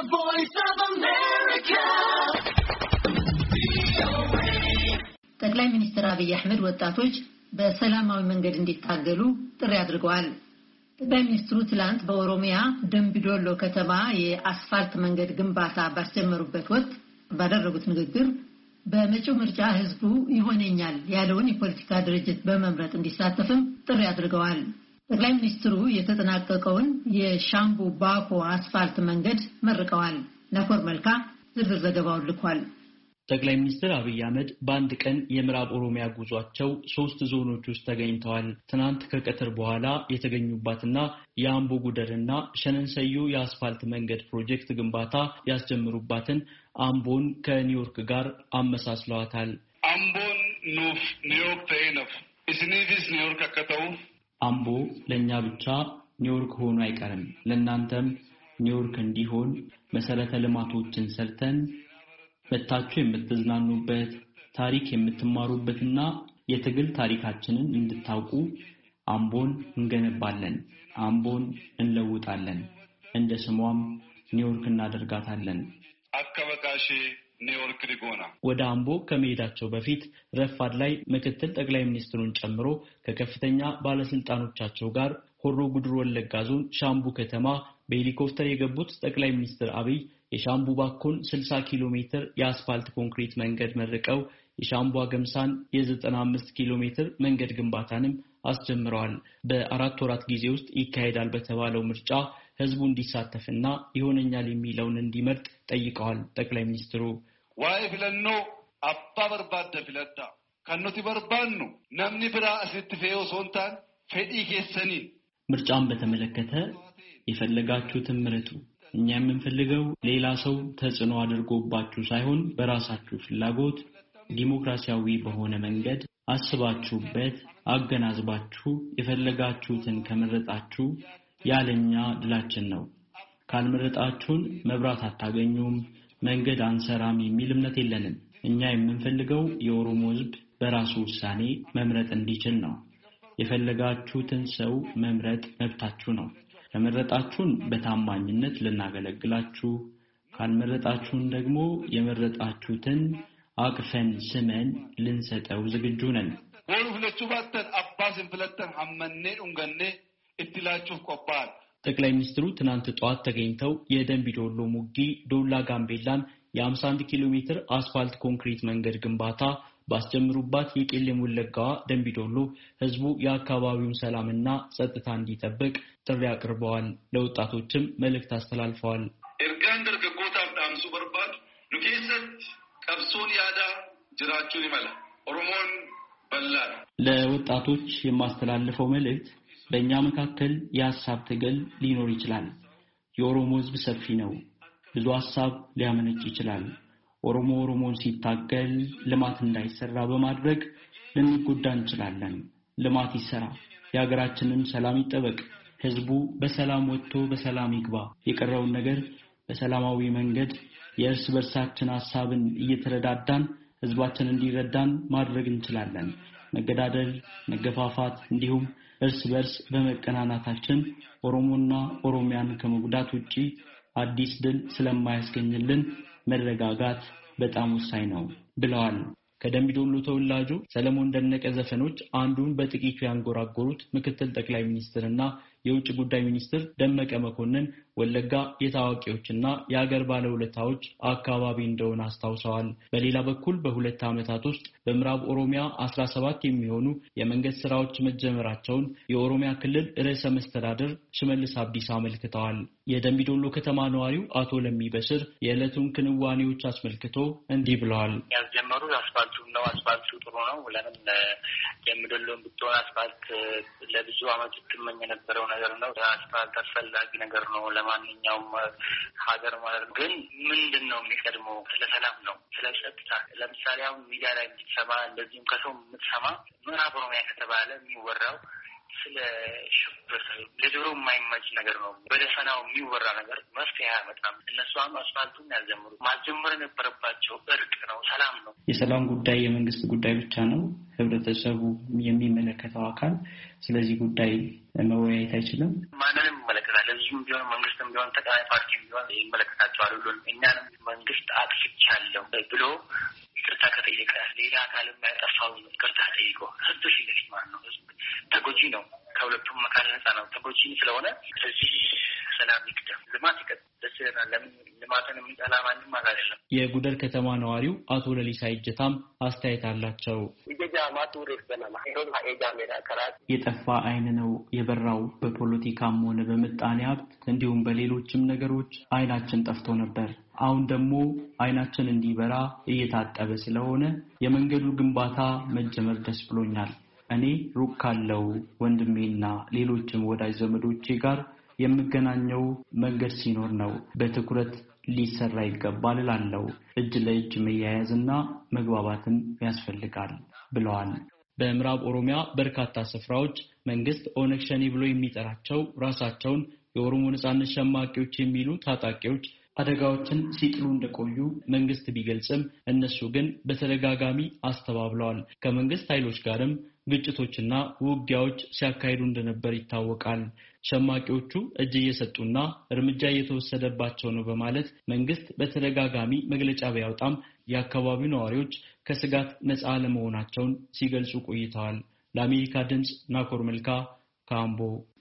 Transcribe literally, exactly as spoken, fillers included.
voice of America. ጠቅላይ ሚኒስትር አብይ አህመድ ወጣቶች በሰላማዊ መንገድ እንዲታገሉ ጥሪ አድርገዋል። ጠቅላይ ሚኒስትሩ ትላንት በኦሮሚያ ደምቢዶሎ ከተማ የአስፋልት መንገድ ግንባታ ባስጀመሩበት ወቅት ባደረጉት ንግግር በመጪው ምርጫ ህዝቡ ይሆነኛል ያለውን የፖለቲካ ድርጅት በመምረጥ እንዲሳተፍም ጥሪ አድርገዋል። ጠቅላይ ሚኒስትሩ የተጠናቀቀውን የሻምቡ ባኮ አስፋልት መንገድ መርቀዋል። ነኮር መልካ ዝርዝር ዘገባውን ልኳል። ጠቅላይ ሚኒስትር አብይ አህመድ በአንድ ቀን የምዕራብ ኦሮሚያ ጉዟቸው ሶስት ዞኖች ውስጥ ተገኝተዋል። ትናንት ከቀትር በኋላ የተገኙባትና የአምቦ ጉደርና ሸነንሰዩ የአስፋልት መንገድ ፕሮጀክት ግንባታ ያስጀምሩባትን አምቦን ከኒውዮርክ ጋር አመሳስለዋታል። አምቦን ኑፍ ኒውዮርክ ተይነፍ እስኒዲስ ኒውዮርክ አከተው አምቦ ለኛ ብቻ ኒውዮርክ ሆኖ አይቀርም። ለእናንተም ኒውዮርክ እንዲሆን መሰረተ ልማቶችን ሰርተን መታችሁ የምትዝናኑበት ታሪክ የምትማሩበትና የትግል ታሪካችንን እንድታውቁ አምቦን እንገነባለን፣ አምቦን እንለውጣለን፣ እንደ ስሟም ኒውዮርክ እናደርጋታለን። አከበቃሽ ኒውዮርክ ዲጎና። ወደ አምቦ ከመሄዳቸው በፊት ረፋድ ላይ ምክትል ጠቅላይ ሚኒስትሩን ጨምሮ ከከፍተኛ ባለስልጣኖቻቸው ጋር ሆሮ ጉድሩ ወለጋ ዞን ሻምቡ ከተማ በሄሊኮፕተር የገቡት ጠቅላይ ሚኒስትር አብይ የሻምቡ ባኮን ስልሳ ኪሎ ሜትር የአስፋልት ኮንክሪት መንገድ መርቀው የሻምቡ አገምሳን የዘጠና አምስት ኪሎ ሜትር መንገድ ግንባታንም አስጀምረዋል። በአራት ወራት ጊዜ ውስጥ ይካሄዳል በተባለው ምርጫ ህዝቡ እንዲሳተፍና ይሆነኛል የሚለውን እንዲመርጥ ጠይቀዋል። ጠቅላይ ሚኒስትሩ ዋይ ፍለኖ አባ በርባደ ፍለዳ ከኖቲ በርባኑ ነምኒ ብራ አስልትፈዮ ሶንታን ፈዲ ከሰኒ ምርጫን በተመለከተ የፈለጋችሁትን ምረጡ። እኛ የምንፈልገው ሌላ ሰው ተጽዕኖ አድርጎባችሁ ሳይሆን በራሳችሁ ፍላጎት ዲሞክራሲያዊ በሆነ መንገድ አስባችሁበት አገናዝባችሁ የፈለጋችሁትን ከመረጣችሁ ያለኛ ድላችን ነው። ካልመረጣችሁን መብራት አታገኙም፣ መንገድ አንሰራም የሚል እምነት የለንም። እኛ የምንፈልገው የኦሮሞ ህዝብ በራሱ ውሳኔ መምረጥ እንዲችል ነው። የፈለጋችሁትን ሰው መምረጥ መብታችሁ ነው። ከመረጣችሁን በታማኝነት ልናገለግላችሁ፣ ካልመረጣችሁን ደግሞ የመረጣችሁትን አቅፈን ስመን ልንሰጠው ዝግጁ ነን። ወሩ ሁለቱ ባተን አባስን ፍለተን አመኔ ኡንገኔ እትላችሁ ቆባል። ጠቅላይ ሚኒስትሩ ትናንት ጧት ተገኝተው የደምቢዶሎ ሙጊ ዶላ ጋምቤላን የ51 ኪሎ ሜትር አስፋልት ኮንክሪት መንገድ ግንባታ ባስጀምሩባት የቄለም ወለጋዋ ደምቢዶሎ ህዝቡ የአካባቢውን ሰላምና ጸጥታ እንዲጠብቅ ጥሪ አቅርበዋል። ለወጣቶችም መልእክት አስተላልፈዋል። ኤርጋን ደርገጎታፍ ዳምሱ በርባድ ሉኬሰት ቀብሶን ያዳ ጅራቹን ይመላ ኦሮሞን በላል። ለወጣቶች የማስተላልፈው መልእክት በእኛ መካከል የሐሳብ ትግል ሊኖር ይችላል። የኦሮሞ ህዝብ ሰፊ ነው። ብዙ ሐሳብ ሊያመነጭ ይችላል። ኦሮሞ ኦሮሞን ሲታገል ልማት እንዳይሰራ በማድረግ ልንጎዳ እንችላለን። ልማት ይሰራ፣ የሀገራችንን ሰላም ይጠበቅ፣ ህዝቡ በሰላም ወጥቶ በሰላም ይግባ። የቀረውን ነገር በሰላማዊ መንገድ የእርስ በርሳችን ሐሳብን እየተረዳዳን ህዝባችን እንዲረዳን ማድረግ እንችላለን። መገዳደል፣ መገፋፋት እንዲሁም እርስ በርስ በመቀናናታችን ኦሮሞና ኦሮሚያን ከመጉዳት ውጪ አዲስ ድል ስለማያስገኝልን መረጋጋት በጣም ወሳኝ ነው ብለዋል። ከደምቢዶሎ ተወላጁ ሰለሞን ደነቀ ዘፈኖች አንዱን በጥቂቱ ያንጎራጎሩት ምክትል ጠቅላይ ሚኒስትርና የውጭ ጉዳይ ሚኒስትር ደመቀ መኮንን ወለጋ የታዋቂዎችና የሀገር ባለውለታዎች አካባቢ እንደሆነ አስታውሰዋል። በሌላ በኩል በሁለት ዓመታት ውስጥ በምዕራብ ኦሮሚያ አስራ ሰባት የሚሆኑ የመንገድ ስራዎች መጀመራቸውን የኦሮሚያ ክልል ርዕሰ መስተዳድር ሽመልስ አብዲሳ አመልክተዋል። የደምቢዶሎ ከተማ ነዋሪው አቶ ለሚበስር የዕለቱን ክንዋኔዎች አስመልክቶ እንዲህ ብለዋል። ያስጀመሩ አስፋልቱ ነው። አስፋልቱ ጥሩ ነው። ለምን ደምቢዶሎን ብትሆን አስፋልት ለብዙ ዓመት ትመኝ የነበረው ነገር ነው። አስፋልት አስፈላጊ ነገር ነው ለማንኛውም ሀገር ማለት ነው። ግን ምንድነው የሚቀድመው? ስለ ሰላም ነው፣ ስለ ጸጥታ። ለምሳሌ አሁን ሚዲያ ላይ እንድትሰማ እንደዚህም ከሰው የምትሰማ ምዕራብ ኦሮሚያ ከተባለ የሚወራው ስለ ሽብር ለጆሮ የማይመች ነገር ነው። በደፈናው የሚወራ ነገር መፍትሄ አያመጣም። እነሱ አሁን አስፋልቱን ያልጀመሩ ማስጀመር የነበረባቸው እርቅ ነው፣ ሰላም ነው። የሰላም ጉዳይ የመንግስት ጉዳይ ብቻ ነው። ህብረተሰቡ የሚመለከተው አካል ስለዚህ ጉዳይ መወያየት አይችልም። ማንንም ይመለከታል። ገዢም ቢሆን መንግስትም ቢሆን ተቃዋሚ ፓርቲም ቢሆን ይመለከታቸዋል። ሁሉንም እኛንም መንግስት አጥፍቻለሁ ብሎ ይቅርታ ከጠየቀ ሌላ አካልም ያጠፋው ይቅርታ ጠይቆ ህዝብ ፊት ለፊት ማለት ነው ህዝብ ተጎጂ ነው። ከሁለቱም መካከል ነፃ ነው። ተጎጂ ስለሆነ ስለዚህ ሰላም ይቅደም፣ ልማት ይቀጥል። ደስ ይላል። ለምን ልማትን የሚጠላ ማንም አይደለም። የጉደር ከተማ ነዋሪው አቶ ለሊሳ እጀታም አስተያየት አላቸው። የጠፋ አይን ነው የበራው። በፖለቲካም ሆነ በምጣኔ ሀብት እንዲሁም በሌሎችም ነገሮች አይናችን ጠፍቶ ነበር። አሁን ደግሞ አይናችን እንዲበራ እየታጠበ ስለሆነ የመንገዱ ግንባታ መጀመር ደስ ብሎኛል። እኔ ሩቅ ካለው ወንድሜና ሌሎችም ወዳጅ ዘመዶቼ ጋር የምገናኘው መንገድ ሲኖር ነው። በትኩረት ሊሰራ ይገባል እላለሁ። እጅ ለእጅ መያያዝና መግባባትም ያስፈልጋል ብለዋል። በምዕራብ ኦሮሚያ በርካታ ስፍራዎች መንግስት ኦነግ ሸኔ ብሎ የሚጠራቸው ራሳቸውን የኦሮሞ ነጻነት ሸማቂዎች የሚሉ ታጣቂዎች አደጋዎችን ሲጥሉ እንደቆዩ መንግስት ቢገልጽም እነሱ ግን በተደጋጋሚ አስተባብለዋል። ከመንግስት ኃይሎች ጋርም ግጭቶችና ውጊያዎች ሲያካሂዱ እንደነበር ይታወቃል። ሸማቂዎቹ እጅ እየሰጡና እርምጃ እየተወሰደባቸው ነው በማለት መንግስት በተደጋጋሚ መግለጫ ቢያወጣም የአካባቢው ነዋሪዎች ከስጋት ነፃ ለመሆናቸውን ሲገልጹ ቆይተዋል። ለአሜሪካ ድምጽ ናኮር መልካ ካምቦ